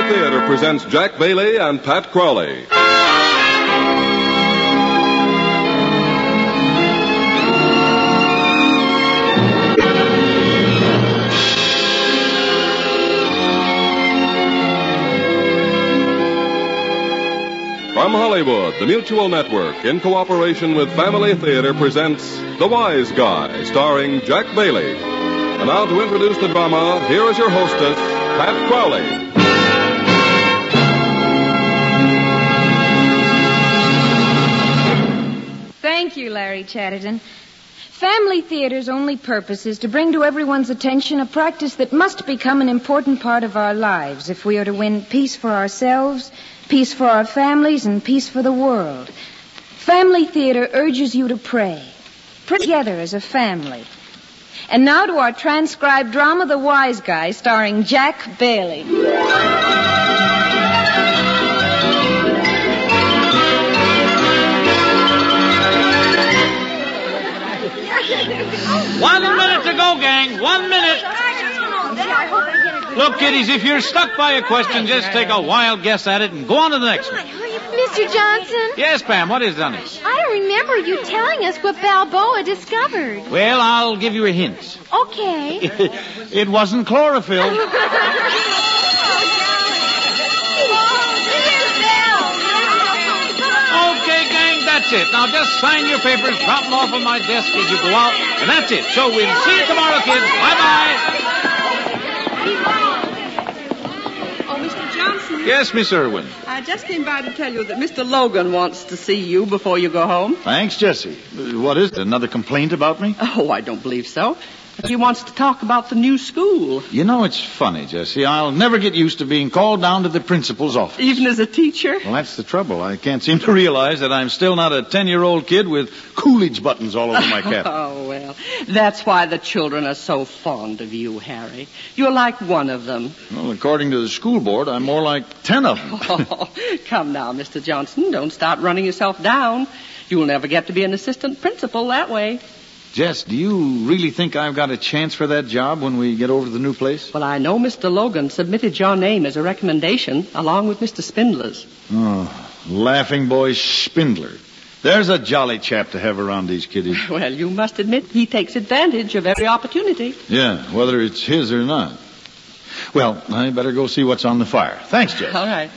Theater presents Jack Bailey and Pat Crowley. From Hollywood, the Mutual Network, in cooperation with Family Theater, presents The Wise Guy, starring Jack Bailey. And now to introduce the drama, here is your hostess, Pat Crowley. Thank you, Larry Chatterton. Family Theater's only purpose is to bring to everyone's attention a practice that must become an important part of our lives if we are to win peace for ourselves, peace for our families, and peace for the world. Family Theater urges you to pray. Pray together as a family. And now to our transcribed drama, The Wise Guy, starring Jack Bailey. 1 minute to go, gang. 1 minute. Look, kiddies, if you're stuck by a question, just take a wild guess at it and go on to the next one. Mr. Johnson? Yes, Pam, what is it, honey? I don't remember you telling us what Balboa discovered. Well, I'll give you a hint. Okay. It wasn't chlorophyll. Okay, gang, that's it. Now just sign your papers, drop them off on my desk as you go out, and that's it. So we'll see you tomorrow, kids. Bye-bye. Oh, Mr. Johnson. Yes, Miss Irwin. I just came by to tell you that Mr. Logan wants to see you before you go home. Thanks, Jessie. What is it? Another complaint about me? Oh, I don't believe so. He wants to talk about the new school. You know, it's funny, Jessie. I'll never get used to being called down to the principal's office. Even as a teacher? Well, that's the trouble. I can't seem to realize that I'm still not a 10-year-old kid with Coolidge buttons all over my cap. Oh, well, that's why the children are so fond of you, Harry. You're like one of them. Well, according to the school board, I'm more like 10 of them. Oh, come now, Mr. Johnson. Don't start running yourself down. You'll never get to be an assistant principal that way. Jess, do you really think I've got a chance for that job when we get over to the new place? Well, I know Mr. Logan submitted your name as a recommendation, along with Mr. Spindler's. Oh, laughing boy Spindler. There's a jolly chap to have around these kiddies. Well, you must admit he takes advantage of every opportunity. Yeah, whether it's his or not. Well, I better go see what's on the fire. Thanks, Jess. All right.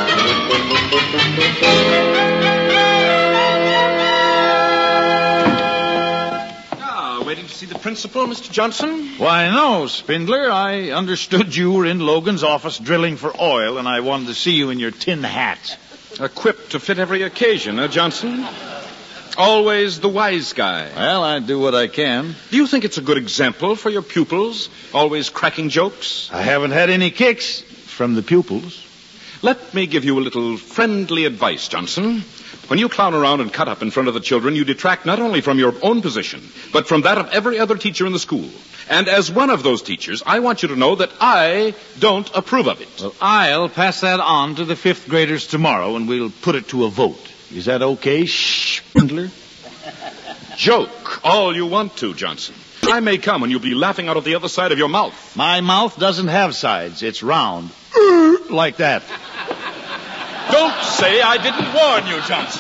Waiting to see the principal, Mr. Johnson? Why, no, Spindler. I understood you were in Logan's office drilling for oil, and I wanted to see you in your tin hat. Equipped to fit every occasion, Johnson? Always the wise guy. Well, I do what I can. Do you think it's a good example for your pupils? Always cracking jokes? I haven't had any kicks from the pupils. Let me give you a little friendly advice, Johnson. When you clown around and cut up in front of the children, you detract not only from your own position, but from that of every other teacher in the school. And as one of those teachers, I want you to know that I don't approve of it. Well, I'll pass that on to the fifth graders tomorrow, and we'll put it to a vote. Is that okay, Spindler? Joke all you want to, Johnson. I may come and you'll be laughing out of the other side of your mouth. My mouth doesn't have sides. It's round. Like that. Don't say I didn't warn you, Johnson.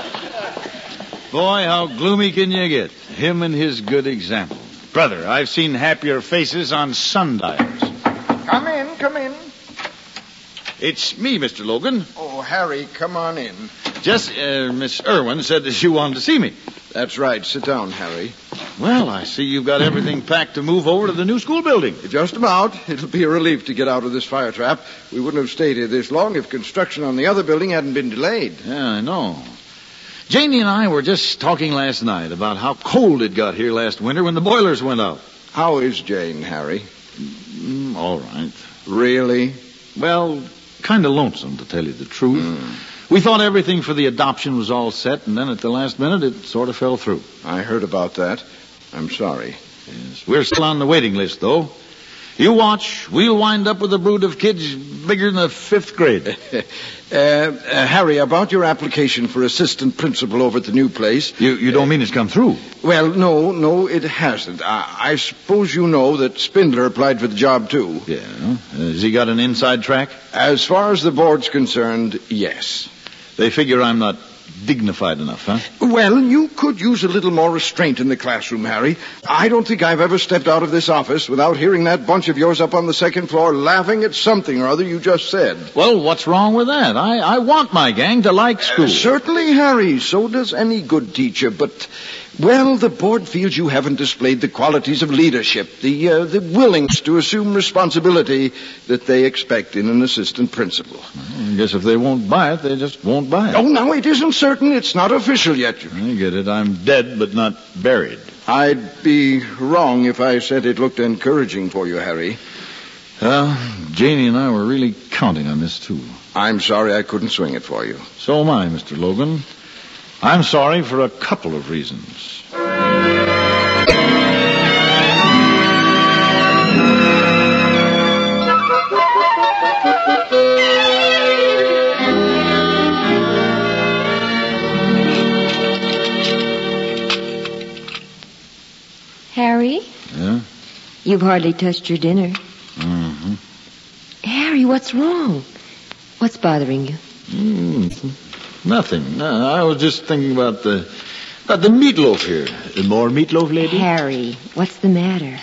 Boy, how gloomy can you get? Him and his good example. Brother, I've seen happier faces on sundials. Come in, come in. It's me, Mr. Logan. Oh, Harry, come on in. Just, Miss Irwin said that you wanted to see me. That's right. Sit down, Harry. Well, I see you've got everything packed to move over to the new school building. Just about. It'll be a relief to get out of this fire trap. We wouldn't have stayed here this long if construction on the other building hadn't been delayed. Yeah, I know. Janie and I were just talking last night about how cold it got here last winter when the boilers went out. How is Jane, Harry? All right. Really? Well, kind of lonesome, to tell you the truth. We thought everything for the adoption was all set, and then at the last minute it sort of fell through. I heard about that. I'm sorry. Yes, we're still on the waiting list, though. You watch. We'll wind up with a brood of kids bigger than the 5th grade. Harry, about your application for assistant principal over at the new place. You don't mean it's come through? Well, no, it hasn't. I suppose you know that Spindler applied for the job, too. Yeah. Has he got an inside track? As far as the board's concerned, yes. They figure I'm not dignified enough, huh? Well, you could use a little more restraint in the classroom, Harry. I don't think I've ever stepped out of this office without hearing that bunch of yours up on the 2nd floor laughing at something or other you just said. Well, what's wrong with that? I want my gang to like school. Certainly, Harry. So does any good teacher. But, well, the board feels you haven't displayed the qualities of leadership, the willingness to assume responsibility that they expect in an assistant principal. I guess if they won't buy it, they just won't buy it. Oh, no, it isn't certain. It's not official yet. I get it. I'm dead, but not buried. I'd be wrong if I said it looked encouraging for you, Harry. Well, Janie and I were really counting on this, too. I'm sorry I couldn't swing it for you. So am I, Mr. Logan. I'm sorry for a couple of reasons. Harry? Yeah? You've hardly touched your dinner. Mm-hmm. Harry, what's wrong? What's bothering you? Nothing. I was just thinking about the meatloaf here. More meatloaf, lady? Harry, what's the matter?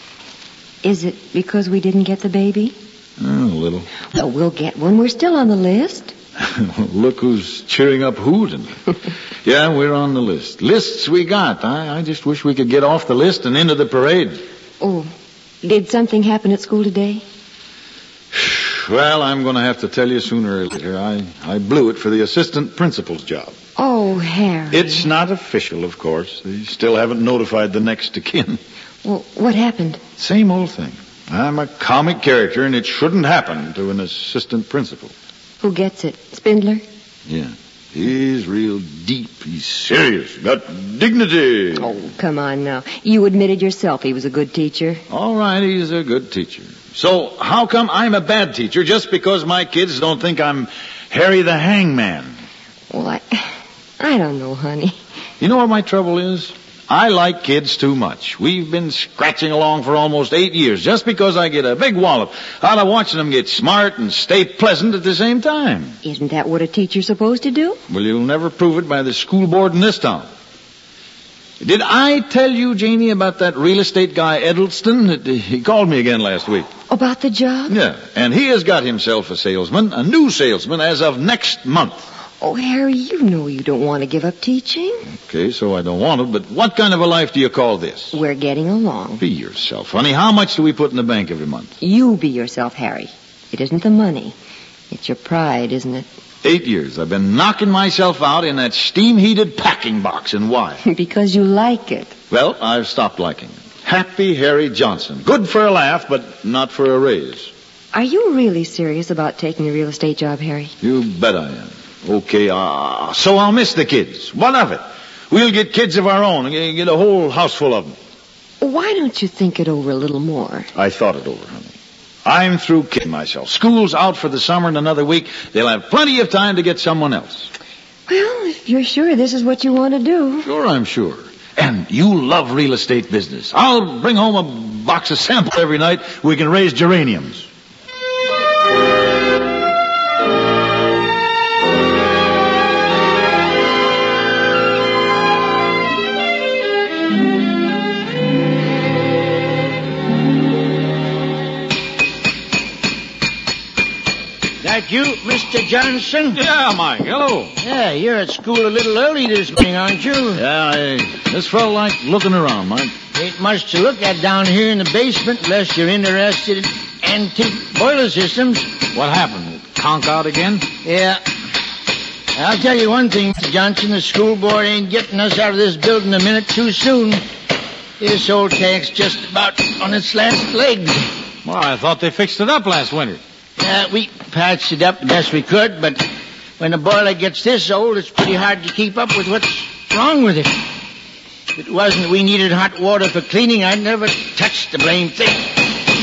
Is it because we didn't get the baby? A little. Well, we'll get one. We're still on the list. Look who's cheering up Hooten. Yeah, we're on the list. Lists we got. I just wish we could get off the list and into the parade. Oh, did something happen at school today? Well, I'm going to have to tell you sooner or later. I blew it for the assistant principal's job. Oh, Harry. It's not official, of course. They still haven't notified the next of kin. Well, what happened? Same old thing. I'm a comic character, and it shouldn't happen to an assistant principal. Who gets it? Spindler? Yeah. He's real deep. He's serious. Got dignity. Oh, come on now. You admitted yourself he was a good teacher. All right, he's a good teacher. So how come I'm a bad teacher just because my kids don't think I'm Harry the Hangman? Well, I don't know, honey. You know what my trouble is? I like kids too much. We've been scratching along for almost 8 years just because I get a big wallop out of watching them get smart and stay pleasant at the same time. Isn't that what a teacher's supposed to do? Well, you'll never prove it by the school board in this town. Did I tell you, Janie, about that real estate guy, Edelston? He called me again last week. About the job? Yeah, and he has got himself a salesman, a new salesman, as of next month. Oh, Harry, you know you don't want to give up teaching. Okay, so I don't want to, but what kind of a life do you call this? We're getting along. Be yourself, honey. How much do we put in the bank every month? You be yourself, Harry. It isn't the money. It's your pride, isn't it? 8 years I've been knocking myself out in that steam-heated packing box, and why? Because you like it. Well, I've stopped liking it. Happy Harry Johnson. Good for a laugh, but not for a raise. Are you really serious about taking the real estate job, Harry? You bet I am. Okay, so I'll miss the kids. What of it? We'll get kids of our own and get a whole house full of them. Why don't you think it over a little more? I thought it over, honey. I'm through kidding myself. School's out for the summer in another week. They'll have plenty of time to get someone else. Well, if you're sure this is what you want to do. Sure, I'm sure. And you love real estate business. I'll bring home a box of samples every night. We can raise geraniums. That you, Mr. Johnson? Yeah, Mike. Hello. Yeah, you're at school a little early this morning, aren't you? Yeah, I just felt like looking around, Mike. Ain't much to look at down here in the basement unless you're interested in antique boiler systems. What happened? Conk out again? Yeah. I'll tell you one thing, Mr. Johnson. The school board ain't getting us out of this building a minute too soon. This old tank's just about on its last legs. Well, I thought they fixed it up last winter. We patched it up the best we could, but when a boiler gets this old, it's pretty hard to keep up with what's wrong with it. If it wasn't we needed hot water for cleaning, I'd never touch the blame thing.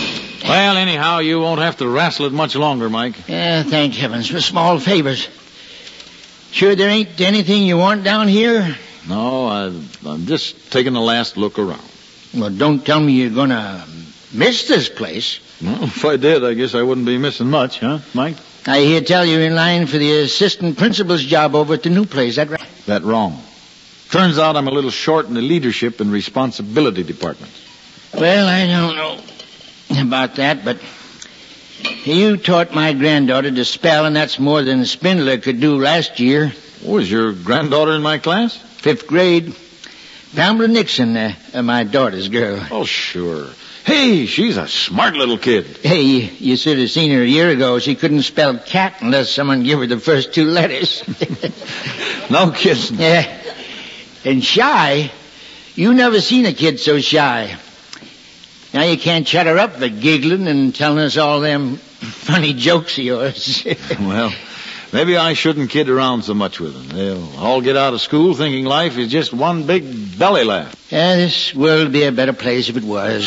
Well, anyhow, you won't have to wrestle it much longer, Mike. Yeah, thank heavens for small favors. Sure there ain't anything you want down here? No, I'm just taking a last look around. Well, don't tell me you're going to miss this place. Well, if I did, I guess I wouldn't be missing much, huh, Mike? I hear tell you're in line for the assistant principal's job over at the new place. That right? That wrong. Turns out I'm a little short in the leadership and responsibility department. Well, I don't know about that, but you taught my granddaughter to spell, and that's more than Spindler could do last year. Was your granddaughter in my class? 5th grade. Pamela Nixon, my daughter's girl. Oh, sure. Hey, she's a smart little kid. Hey, you should have seen her a year ago. She couldn't spell cat unless someone gave her the first 2 letters. No kidding. Yeah. And shy. You never seen a kid so shy. Now you can't shut her up for giggling and telling us all them funny jokes of yours. Well, maybe I shouldn't kid around so much with them. They'll all get out of school thinking life is just one big belly laugh. Yeah, this world would be a better place if it was.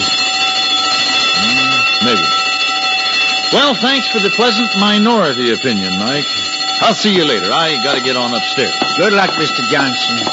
Maybe. Well, thanks for the pleasant minority opinion, Mike. I'll see you later. I gotta get on upstairs. Good luck, Mr. Johnson.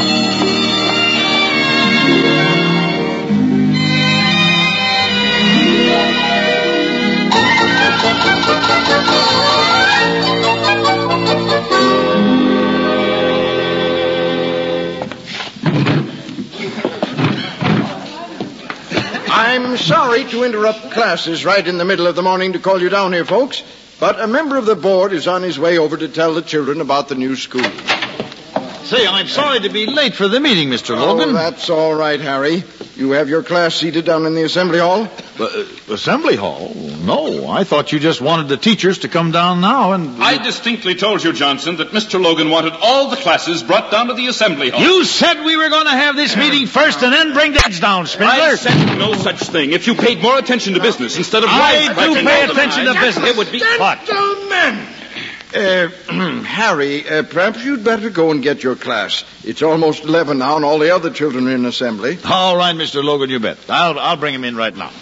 I'm sorry to interrupt classes right in the middle of the morning to call you down here, folks, but a member of the board is on his way over to tell the children about the new school. Say, I'm sorry to be late for the meeting, Mr. Logan. Oh, that's all right, Harry. You have your class seated down in the assembly hall? Assembly hall? No, I thought you just wanted the teachers to come down now and... I distinctly told you, Johnson, that Mr. Logan wanted all the classes brought down to the assembly hall. You said we were going to have this meeting first and then bring the kids down, Spindler. I said no such thing. If you paid more attention to business instead of... I do pay attention to business. It would be... Gentlemen! Harry, perhaps you'd better go and get your class. It's almost 11 now, and all the other children are in assembly. All right, Mr. Logan, you bet. I'll bring him in right now.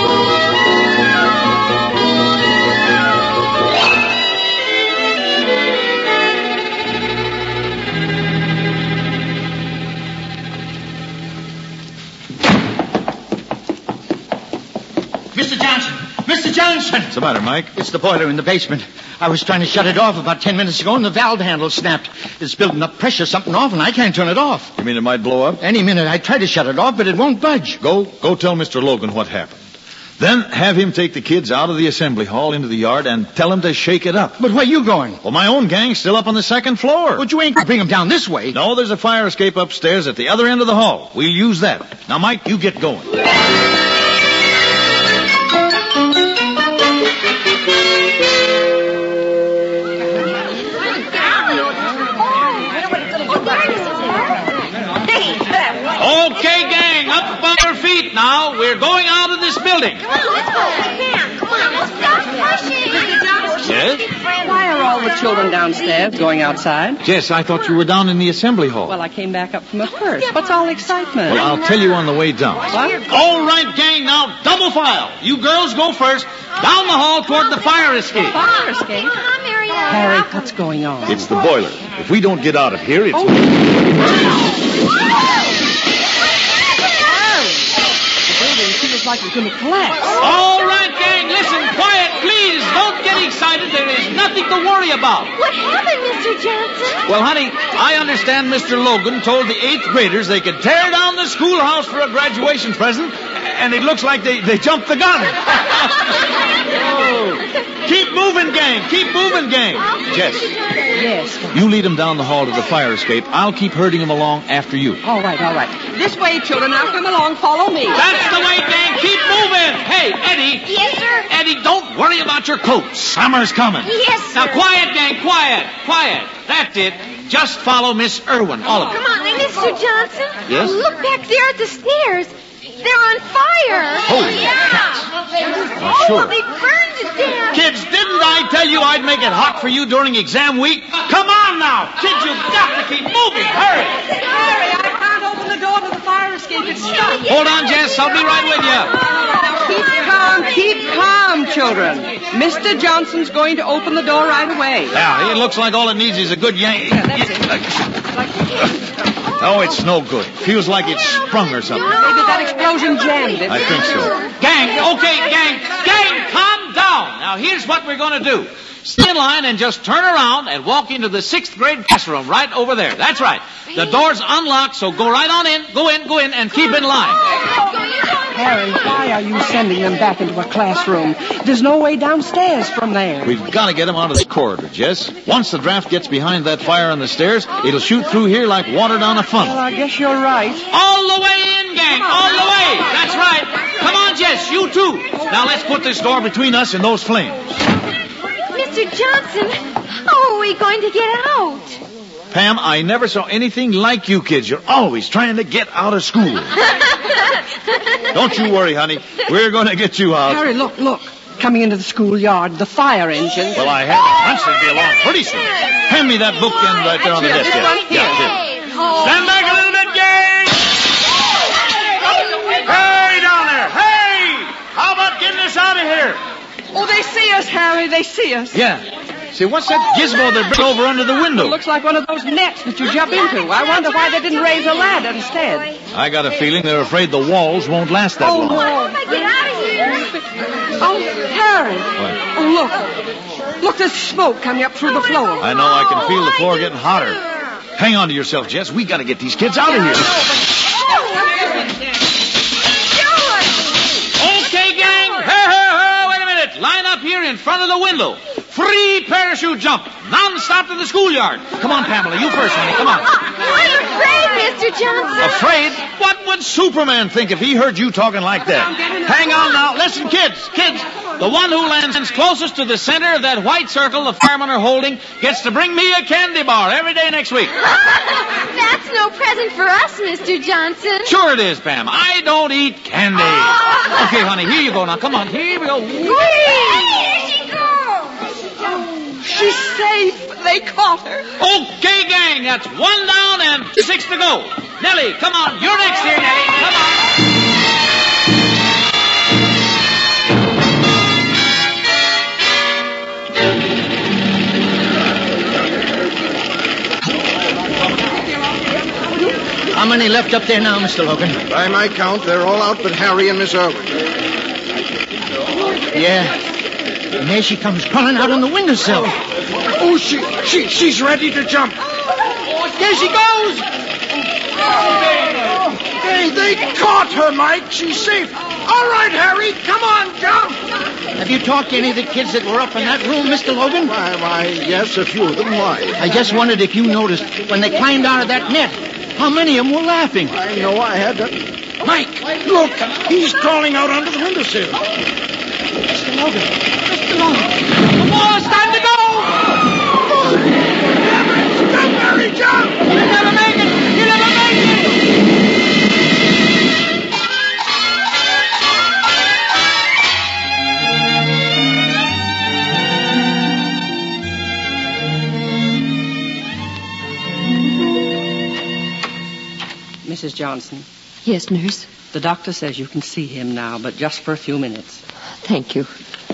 Mr. Johnson! Mr. Johnson! What's the matter, Mike? It's the boiler in the basement. I was trying to shut it off about 10 minutes ago, and the valve handle snapped. It's building up pressure, something off, and I can't turn it off. You mean it might blow up? Any minute. I tried to shut it off, but it won't budge. Go tell Mr. Logan what happened. Then have him take the kids out of the assembly hall into the yard and tell them to shake it up. But where you going? Well, my own gang's still up on the 2nd floor. But you ain't going to bring them down this way. No, there's a fire escape upstairs at the other end of the hall. We'll use that. Now, Mike, you get going. Okay, gang, up on your feet now. We're going out of this building. Come on, let's go. Come on, let's stop pushing. Yes? Why are all the children downstairs going outside? Jess, I thought you were down in the assembly hall. Well, I came back up from the first. What's all the excitement? Well, I'll tell you on the way down. What? All right, gang, now double file. You girls go first. Down the hall toward the fire escape. Fire escape? Come, Marietta. Harry, what's going on? It's the boiler. If we don't get out of here, it's... The building feels like it's going to collapse. All right, gang, listen, quiet, please. Don't get excited. There is nothing to worry about. What happened, Mr. Johnson? Well, honey, I understand Mr. Logan told the 8th graders they could tear down the schoolhouse for a graduation present, and it looks like they jumped the gun. Keep moving, gang. Keep moving, gang. Jess, Yes. you lead them down the hall to the fire escape. I'll keep herding them along after you. All right. This way, children. Now come along. Follow me. That's the way, gang. Keep moving. Hey, Eddie. Yes, sir. Eddie, don't worry about your coat. Summer's coming. Yes, sir. Now, quiet, gang. Quiet. That's it. Just follow Miss Irwin. All of you. Come on, Mr. Johnson. Yes? Look back there at the stairs. They're on fire. Holy cats. Sure. They burned to death. Kids, didn't I tell you I'd make it hot for you during exam week? Come on now. Kids, you've got to keep moving. Hurry. Harry, I can't open the door to the fire escape. It's stuck. Hold on, Jess. I'll be right with you. Keep calm. children. Mr. Johnson's going to open the door right away. Yeah, it looks like all it needs is a good yank. Yeah, that's it. Oh, it's no good. Feels like it's sprung or something. Maybe that explosion jammed it. I think so. Gang, calm down. Now, here's what we're going to do. Stay in line and just turn around and walk into the 6th grade classroom right over there. That's right. The door's unlocked, so go right on in. Go in, and keep in line. Harry, why are you sending them back into a classroom? There's no way downstairs from there. We've got to get them out of the corridor, Jess. Once the draft gets behind that fire on the stairs, it'll shoot through here like water down a funnel. Well, I guess you're right. All the way in, gang. All the way. That's right. Come on, Jess, you too. Now, let's put this door between us and those flames. Mr. Johnson, how are we going to get out? Pam, I never saw anything like you kids. You're always trying to get out of school. Don't you worry, honey. We're going to get you out. Harry, look. Coming into the schoolyard, the fire engine. Well, I had a hunch they'd be along pretty soon. Hand me that bookend right there on the desk. Yeah, here. Stand back a little bit, gang. Hey, down there. Hey! How about getting us out of here? Oh, they see us, Harry. They see us. Yeah. See, what's that gizmo they bring over under the window? It looks like one of those nets that you jump into. I wonder why they didn't raise a ladder instead. I got a feeling they're afraid the walls won't last that long. How do I get out of here? Oh, Harry. What? Oh, look, there's smoke coming up through the floor. I know. I can feel the floor getting hotter. Hang on to yourself, Jess. We got to get these kids out of here. Okay, gang. Wait a minute. Line up here in front of the window. Free parachute jump. Non-stop to the schoolyard. Come on, Pamela. You first, honey. Come on. I'm afraid, Mr. Johnson. Afraid? What would Superman think if he heard you talking like that? Hang on now. Listen, kids. The one who lands closest to the center of that white circle the firemen are holding gets to bring me a candy bar every day next week. That's no present for us, Mr. Johnson. Sure it is, Pam. I don't eat candy. Okay, honey, here you go now. Come on, here we go. Hey, here she goes. She's safe. They caught her. Okay, gang. That's 1 down and 6 to go. Nellie, come on. You're next here, Nellie. Come on. How many left up there now, Mr. Logan? By my count, they're all out but Harry and Miss Irwin. Yeah. And there she comes crawling out on the windowsill. Oh, she's ready to jump. There she goes! Hey, they caught her, Mike. She's safe. All right, Harry, come on, jump. Have you talked to any of the kids that were up in that room, Mr. Logan? Why, yes, a few of them. Why? I just wondered if you noticed when they climbed out of that net, how many of them were laughing. I know I had to... Mike! Look, he's crawling out onto the windowsill. Mr. Logan! Mr. Logan! Come on, it's time to go. Jump, Harry, jump! You never make it. You never make it. Mrs. Johnson, Yes, nurse. the doctor says you can see him now, but just for a few minutes. Thank you.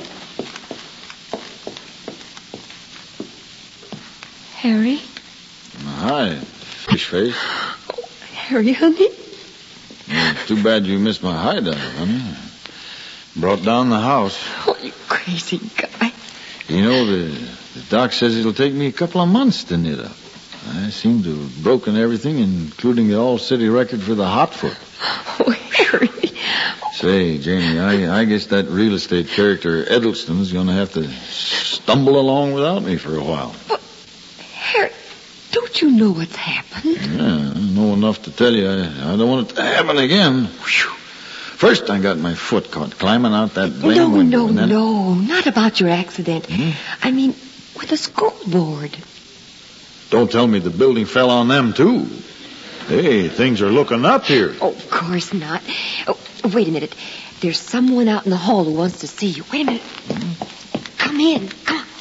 Harry? Hi, fish face. Harry, honey? Too bad you missed my hideout, honey. Brought down the house. Oh, you crazy guy. You know, the doc says it'll take me a couple of months to knit up. I seem to have broken everything, including the all-city record for the hot foot. Oh, Harry. Say, Janie, I guess that real estate character Edelston's going to have to stumble along without me for a while. But, Harry, don't you know what's happened? Yeah, I know enough to tell you I don't want it to happen again. Whew. First, I got my foot caught climbing out that damn window. No, not about your accident. I mean, with a scoreboard. Don't tell me the building fell on them, too. Hey, things are looking up here. Oh, of course not. Oh, wait a minute. There's someone out in the hall who wants to see you. Wait a minute. Come in. Come on.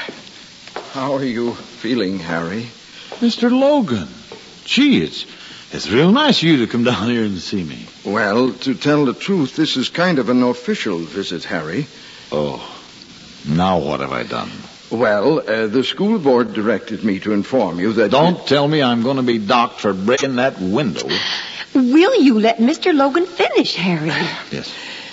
How are you feeling, Harry? Mr. Logan. Gee, It's real nice of you to come down here and see me. Well, to tell the truth, this is kind of an official visit, Harry. Oh, now what have I done? Well, the school board directed me to inform you that... Don't tell me I'm going to be docked for breaking that window. Will you let Mr. Logan finish, Harry? Yes.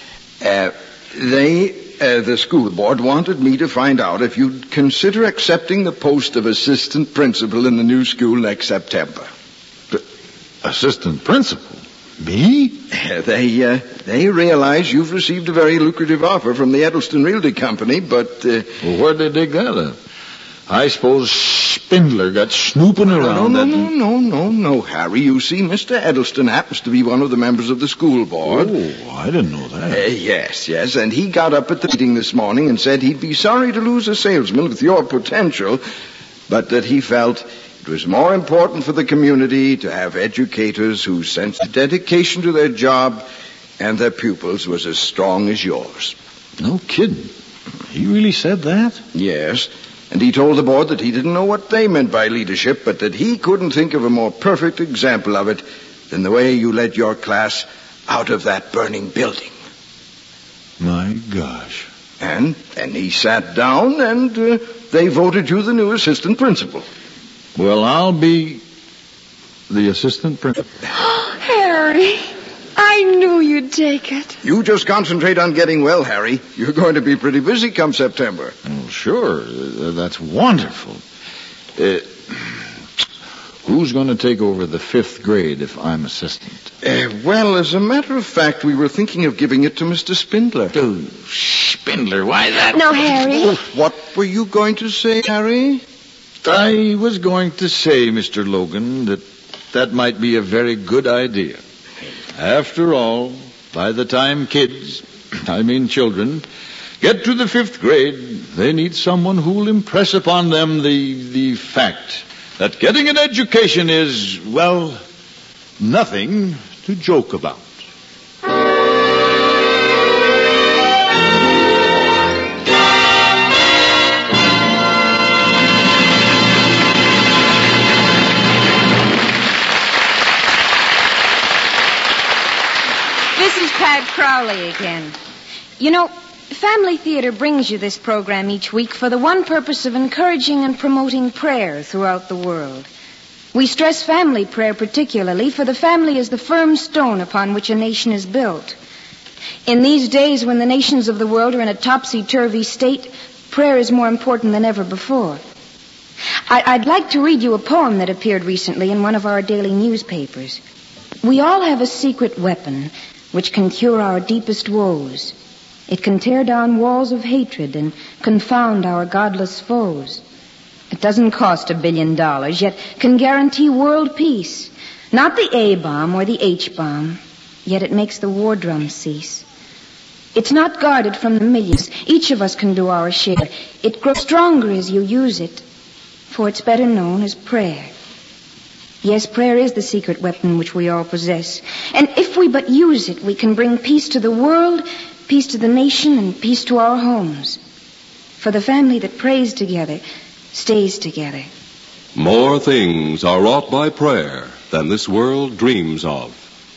The school board wanted me to find out if you'd consider accepting the post of assistant principal in the new school next September. Assistant principal? Me? They realize you've received a very lucrative offer from the Edelston Realty Company, but... Well, where'd they dig that up? I suppose Spindler got snooping around. No, Harry. You see, Mr. Edelston happens to be one of the members of the school board. Oh, I didn't know that. Yes, and he got up at the meeting this morning and said he'd be sorry to lose a salesman with your potential, but that he felt it was more important for the community to have educators whose sense of dedication to their job and their pupils was as strong as yours. No kidding. He really said that? Yes. And he told the board that he didn't know what they meant by leadership, but that he couldn't think of a more perfect example of it than the way you led your class out of that burning building. My gosh. And he sat down and they voted you the new assistant principal. Well, I'll be the assistant principal. Harry, I knew you'd take it. You just concentrate on getting well, Harry. You're going to be pretty busy come September. Oh, sure. That's wonderful. Who's going to take over the 5th grade if I'm assistant? Well, as a matter of fact, we were thinking of giving it to Mr. Spindler. Oh, Spindler, why that? No, Harry. What were you going to say, Harry? I was going to say, Mr. Logan, that might be a very good idea. After all, by the time children, get to the 5th grade, they need someone who'll impress upon them the fact that getting an education is, well, nothing to joke about. Pat Crowley again. You know, Family Theater brings you this program each week for the one purpose of encouraging and promoting prayer throughout the world. We stress family prayer particularly, for the family is the firm stone upon which a nation is built. In these days when the nations of the world are in a topsy-turvy state, prayer is more important than ever before. I'd like to read you a poem that appeared recently in one of our daily newspapers. We all have a secret weapon which can cure our deepest woes. It can tear down walls of hatred and confound our godless foes. It doesn't cost $1 billion, yet can guarantee world peace. Not the A-bomb or the H-bomb, yet it makes the war drum cease. It's not guarded from the millions. Each of us can do our share. It grows stronger as you use it, for it's better known as prayer. Yes, prayer is the secret weapon which we all possess. And if we but use it, we can bring peace to the world, peace to the nation, and peace to our homes. For the family that prays together stays together. More things are wrought by prayer than this world dreams of.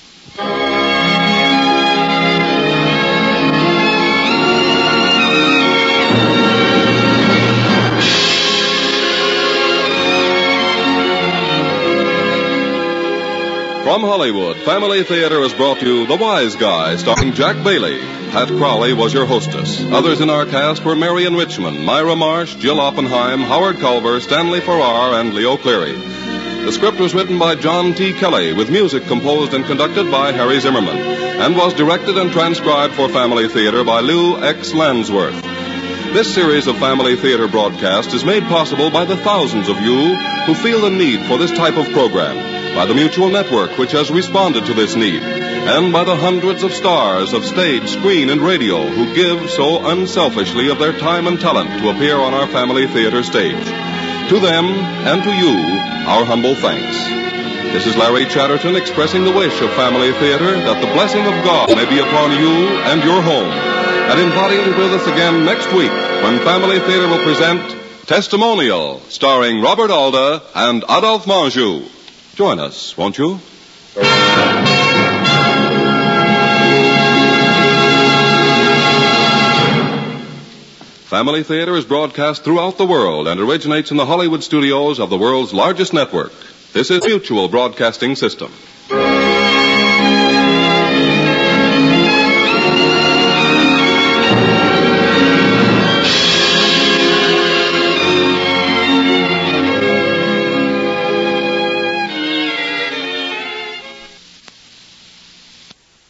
From Hollywood, Family Theater has brought you The Wise Guy, starring Jack Bailey. Pat Crowley was your hostess. Others in our cast were Marion Richmond, Myra Marsh, Jill Oppenheim, Howard Culver, Stanley Farrar, and Leo Cleary. The script was written by John T. Kelly, with music composed and conducted by Harry Zimmerman, and was directed and transcribed for Family Theater by Lou X. Lansworth. This series of Family Theater broadcasts is made possible by the thousands of you who feel the need for this type of program, by the Mutual Network, which has responded to this need, and by the hundreds of stars of stage, screen, and radio who give so unselfishly of their time and talent to appear on our Family Theater stage. To them and to you, our humble thanks. This is Larry Chatterton expressing the wish of Family Theater that the blessing of God may be upon you and your home, and inviting you with us again next week when Family Theater will present Testimonial, starring Robert Alda and Adolphe Manjou. Join us, won't you? Family Theater is broadcast throughout the world and originates in the Hollywood studios of the world's largest network. This is Mutual Broadcasting System.